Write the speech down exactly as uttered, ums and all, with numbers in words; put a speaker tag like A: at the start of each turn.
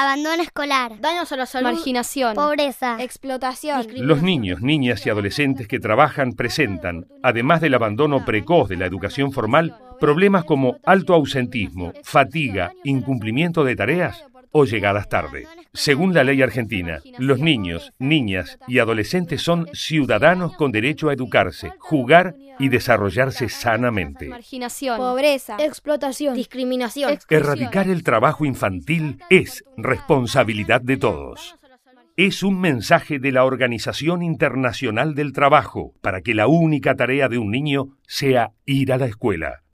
A: abandono escolar,
B: daños a la salud,
C: marginación,
A: pobreza,
B: explotación.
D: Los niños, niñas y adolescentes que trabajan presentan, además del abandono precoz de la educación formal, problemas como alto ausentismo, fatiga, incumplimiento de tareas o llegadas tarde. Según la ley argentina, los niños, niñas y adolescentes son ciudadanos con derecho a educarse, jugar y desarrollarse sanamente.
C: marginación,
B: Pobreza, explotación, discriminación.
D: Erradicar el trabajo infantil es responsabilidad de todos. Es un mensaje de la Organización Internacional del Trabajo para que la única tarea de un niño sea ir a la escuela.